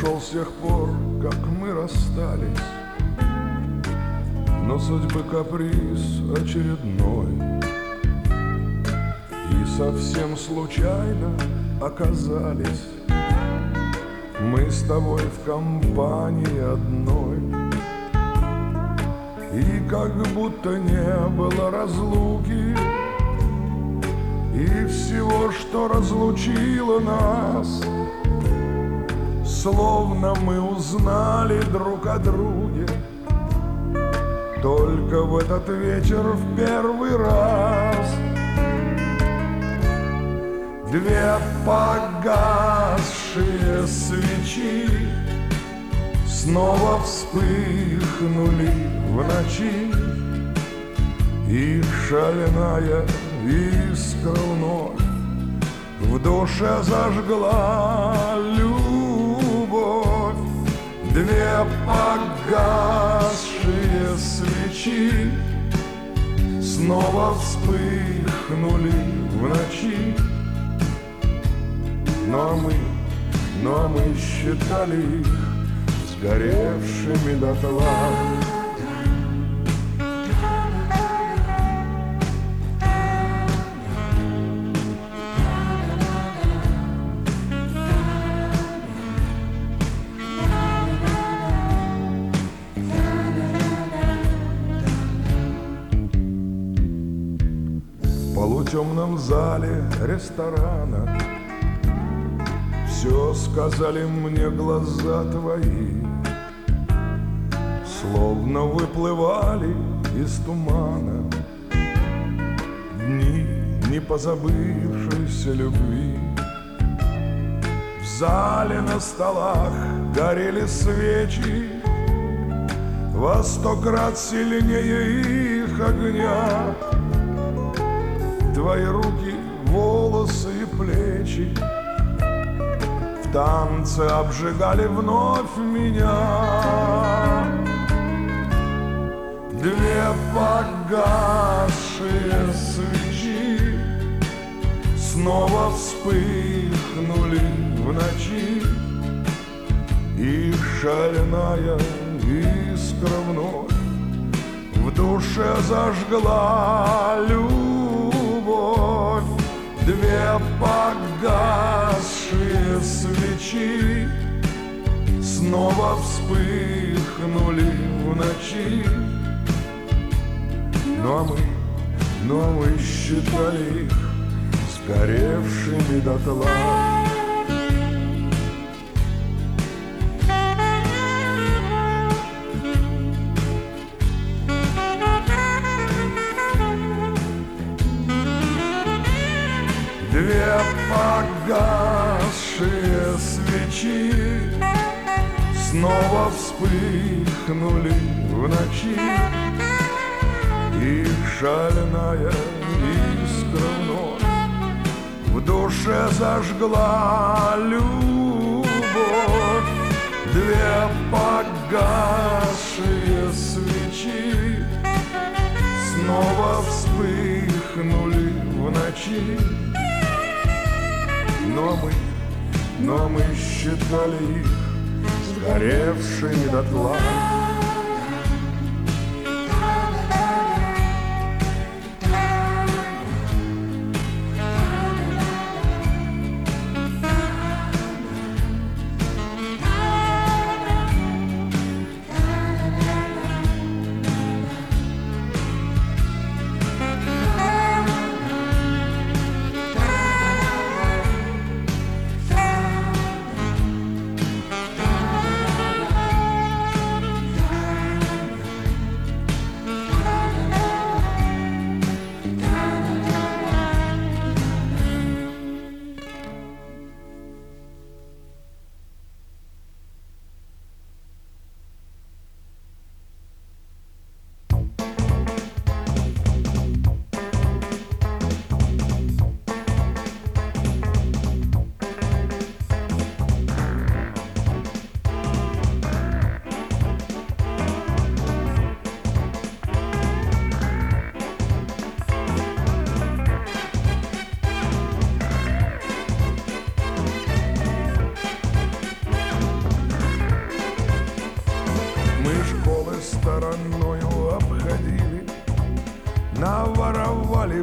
прошел с тех пор, как мы расстались, но судьбы каприз очередной. И совсем случайно оказались мы с тобой в компании одной. И как будто не было разлуки, и всего, что разлучило нас, словно мы узнали друг о друге только в этот вечер в первый раз. Две погасшие свечи снова вспыхнули в ночи, и шальная искра вновь в душе зажгла любовь. Две погасшие свечи снова вспыхнули в ночи. Но мы считали их сгоревшими дотла. В полутемном зале ресторана все сказали мне глаза твои, словно выплывали из тумана дни непозабывшейся любви. В зале на столах горели свечи во 100 крат сильнее их огня. Твои руки, волосы и плечи в танце обжигали вновь меня. Две погасшие свечи снова вспыхнули в ночи, и шальная искра вновь в душе зажгла любовь. Две погасшие свечи снова вспыхнули в ночи. Но мы считали их сгоревшими дотла. Две погасшие свечи снова вспыхнули в ночи, и шальная искра вновь в душе зажгла любовь. Две погасшие свечи снова вспыхнули в ночи. Но мы считали их сгоревшими дотла.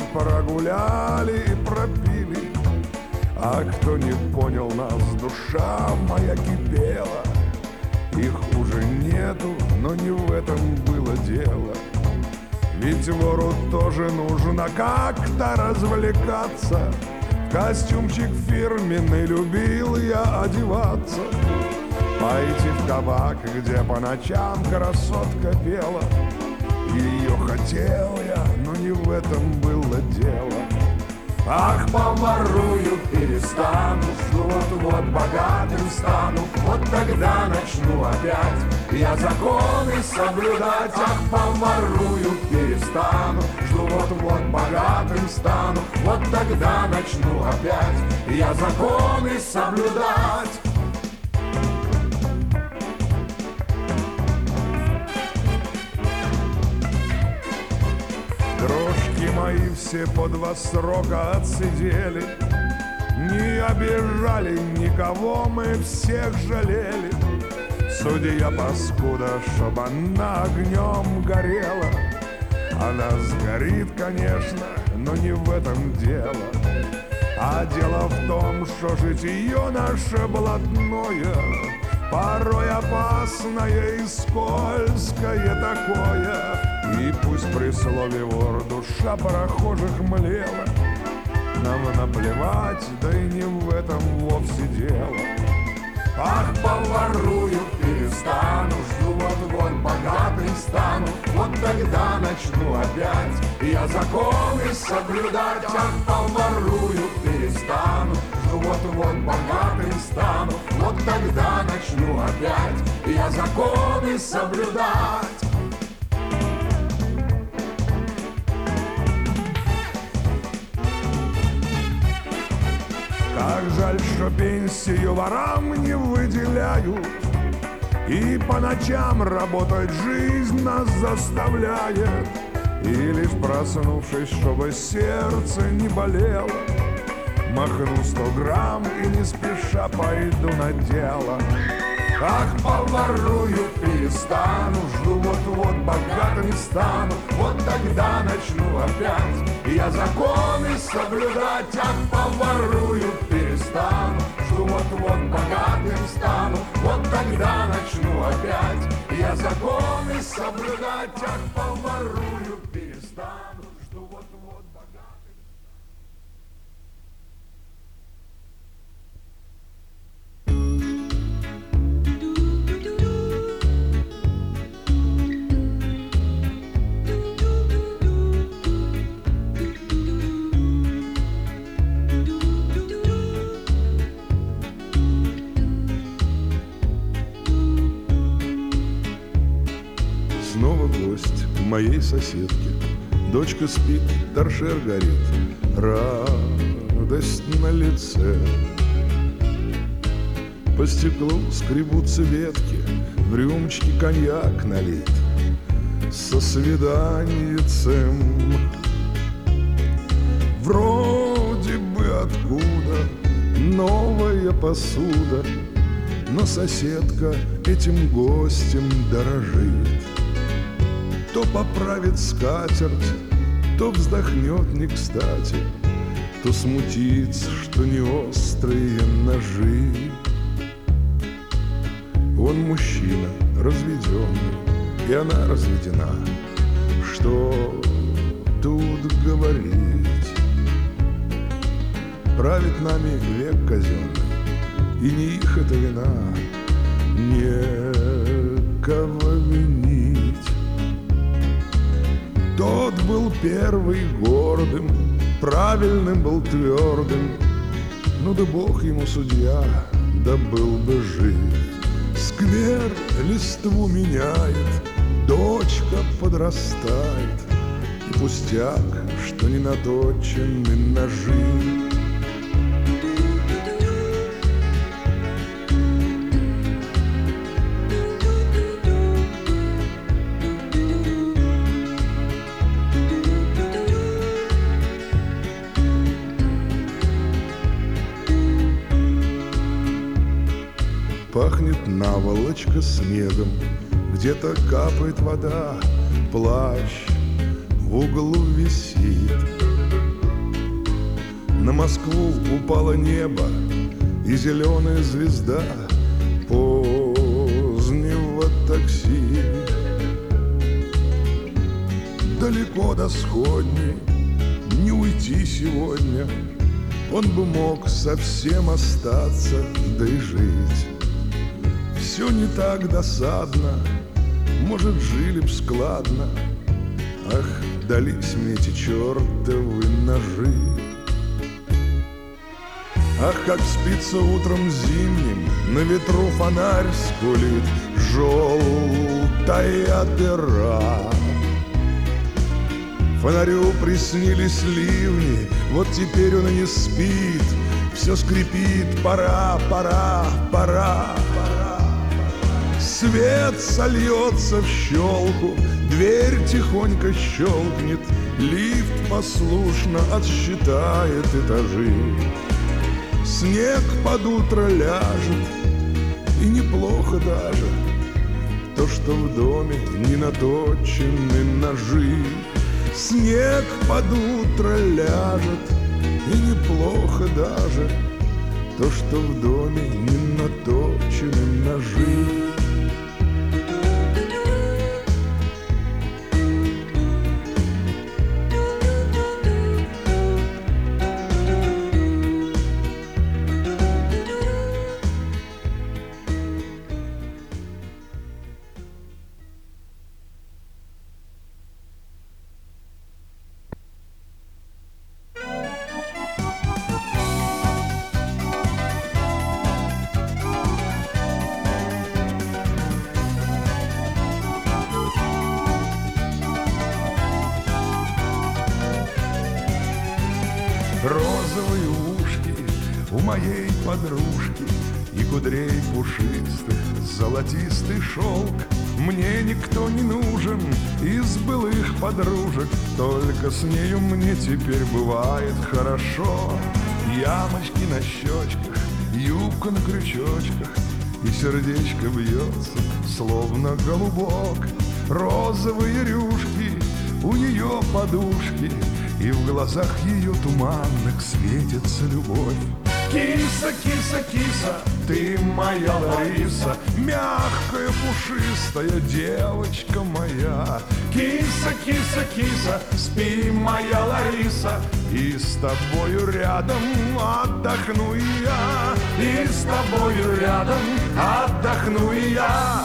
прогуляли и пропили. А кто не понял нас, душа моя кипела. Их уже нету, но не в этом было дело. Ведь вору тоже нужно как-то развлекаться. В костюмчик фирменный любил я одеваться. Пойти в кабак, где по ночам красотка пела. Ее хотел я, но не в этом было дело. Ах, поворую, перестану, вот богатым стану, вот тогда начну опять я законы соблюдать. Ах, поворую, перестану, вот богатым стану, вот тогда начну опять я законы соблюдать. Дружки мои все по 2 срока отсидели. Не обижали никого, мы всех жалели. Судья паскуда, чтоб она огнем горела. Она сгорит, конечно, но не в этом дело. А дело в том, что житие наше блатное порой опасное и скользкое такое. И пусть при слове вор душа прохожих млела, нам наплевать, да и не в этом вовсе дело. Ах, поворую, перестану, жду вот богатым стану, вот тогда начну опять я законы соблюдать. Ах, поворую, перестану, жду вот богатым стану, вот тогда начну опять я законы соблюдать. Как жаль, что пенсию ворам не выделяют, и по ночам работать жизнь нас заставляет. И лишь проснувшись, чтобы сердце не болело, махну 100 грамм и не спеша пойду на дело. Ах, поворую, перестану, жду вот богатым стану, вот тогда начну опять я законы соблюдать. Ах, поворую, перестану, жду вот богатым стану, вот тогда начну опять я законы соблюдать. Ах, поворую, перестану, жду вот богатым. Снова гость моей соседки. Дочка спит, торшер горит, радость на лице. По стеклу скребутся ветки, в рюмочке коньяк налит со свиданиецем. Вроде бы откуда новая посуда, но соседка этим гостем дорожит. То поправит скатерть, то вздохнет не кстати, то смутится, что не острые ножи. Он мужчина разведенный, и она разведена. Что тут говорить? Правит нами век казенный, и не их это вина, некого винить. Тот был первый гордым, правильным был твердым, ну да Бог ему судья, да был бы жив. Сквер листву меняет, дочка подрастает, и пустяк, что не наточены ножи. Пахнет наволочка снегом, где-то капает вода, плащ в углу висит. на Москву упало небо и зеленая звезда позднего такси. Далеко до сходней не уйти сегодня, он бы мог совсем остаться, да и жить. Все не так досадно, может, жили б складно. Ах, дались мне эти чертовы ножи. Ах, как спится утром зимним, на ветру фонарь скулит, желтая дыра. Фонарю приснились ливни, вот теперь он и не спит, все скрипит, пора, пора, пора, пора. Свет сольется в щелку, дверь тихонько щелкнет, лифт послушно отсчитает этажи. Снег под утро ляжет, и неплохо даже то, что в доме не наточены ножи. Снег под утро ляжет, и неплохо даже то, что в доме не наточены ножи. Розовые ушки у моей подружки и кудрей пушистых золотистый шелк. Мне никто не нужен из былых подружек, только с нею мне теперь бывает хорошо. Ямочки на щечках, юбка на крючочках, и сердечко бьется, словно голубок. Розовые рюшки у нее подушки, и в глазах ее туманных светится любовь. Киса, киса, киса, ты моя Лариса, мягкая, пушистая девочка моя. Киса, киса, киса, спи, моя Лариса, и с тобою рядом отдохну и я, и с тобою рядом отдохну и я.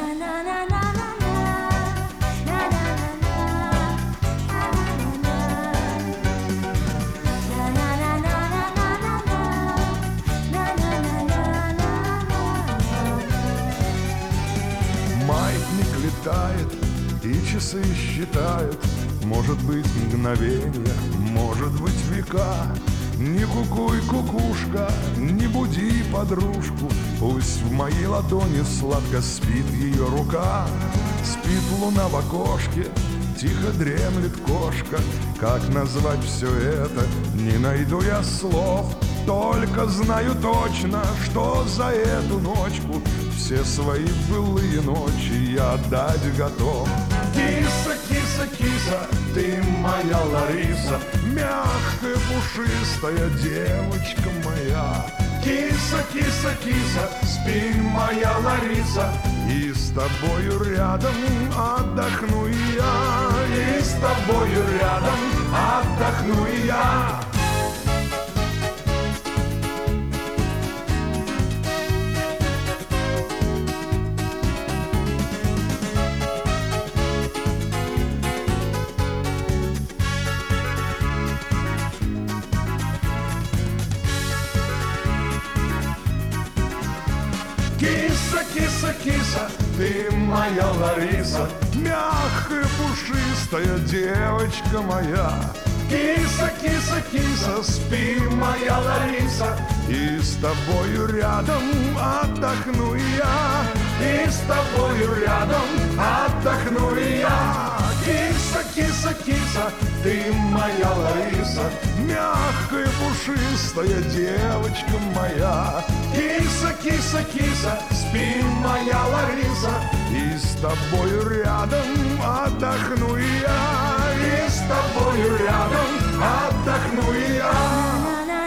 Летает, и часы считают, может быть, мгновенья, может быть, века. Не кукуй, кукушка, не буди подружку, пусть в моей ладони сладко спит ее рука. Спит луна в окошке, тихо дремлет кошка. Как назвать все это, не найду я слов. Только знаю точно, что за эту ночку все свои былые ночи я отдать готов. Киса, киса, киса, ты моя Лариса, мягкая, пушистая девочка моя. Киса, киса, киса, спи, моя Лариса, и с тобою рядом отдохну и я, и с тобою рядом отдохну и я. Киса, киса, киса, ты моя Лариса, мягкая, пушистая девочка моя. Киса, киса, киса, спи, моя Лариса, и с тобою рядом отдохну и я, и с тобою рядом отдохну и я. Киса, киса, киса, ты моя Лариса, мягкая, пушистая девочка моя. Киса, киса, киса, спи, моя Лариса, и с тобою рядом отдохну и я, и с тобою рядом отдохну и я.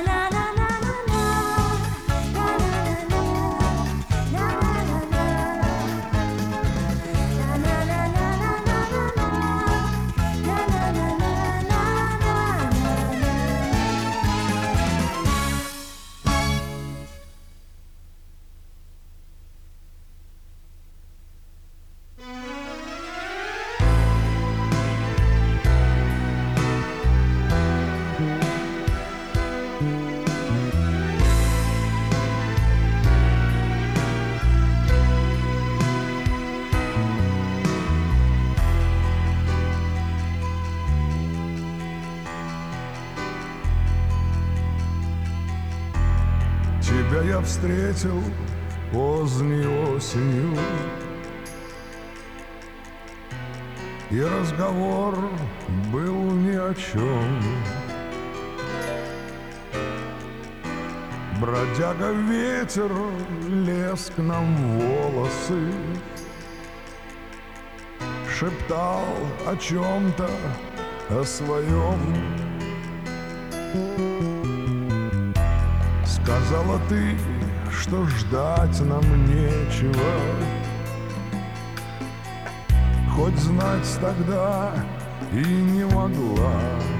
Тебя я встретил поздней осенью, и разговор был ни о чем. Бродяга ветер лез к нам в волосы, шептал о чем-то, о своем. Сказала ты, что ждать нам нечего, хоть знать тогда и не могла,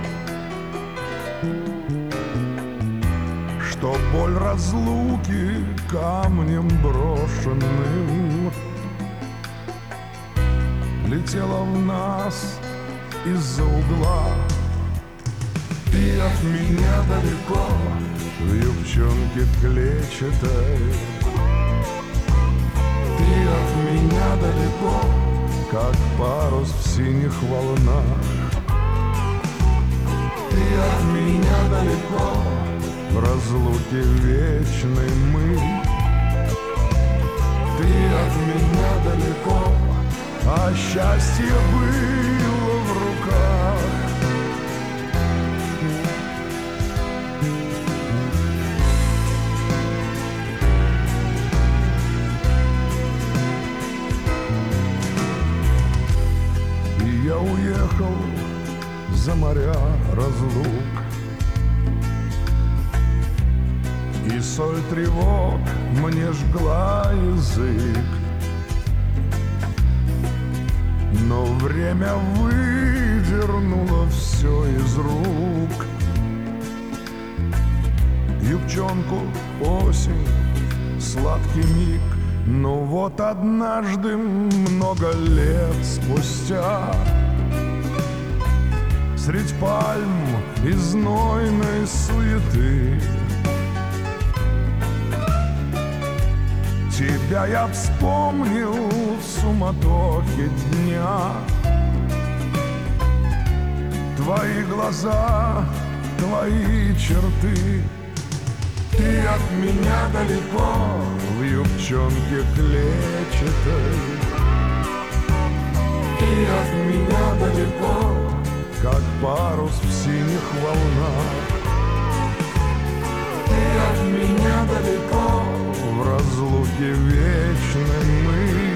что боль разлуки камнем брошенным летела в нас из-за угла. Ты от меня далеко, в юбчонке клетчатой. Ты от меня далеко, как парус в синих волнах. Ты от меня далеко, в разлуке вечной мы. Ты от меня далеко, а счастье было в руках. И я уехал за моря разлук, и соль тревог мне жгла язык. Но время выдернуло все из рук. Юбчонку, осень, сладкий миг. Но вот однажды, много лет спустя, средь пальм и знойной суеты, тебя я вспомнил в суматохе дня. Твои глаза, твои черты. Ты от меня далеко, в юбчонке клетчатой. Ты от меня далеко, как парус в синих волнах. Ты от меня далеко, в разлуке вечной мы.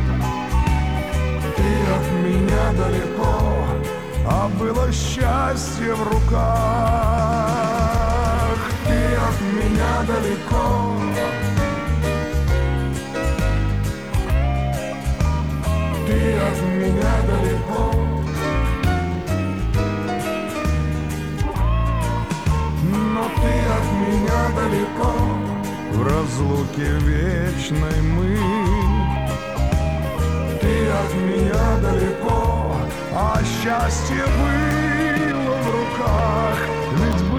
Ты от меня далеко, а было счастье в руках. Ты от меня далеко, ты от меня далеко, но ты от меня далеко, в разлуке вечной мы. Ты от меня далеко, а счастье было в руках, ведь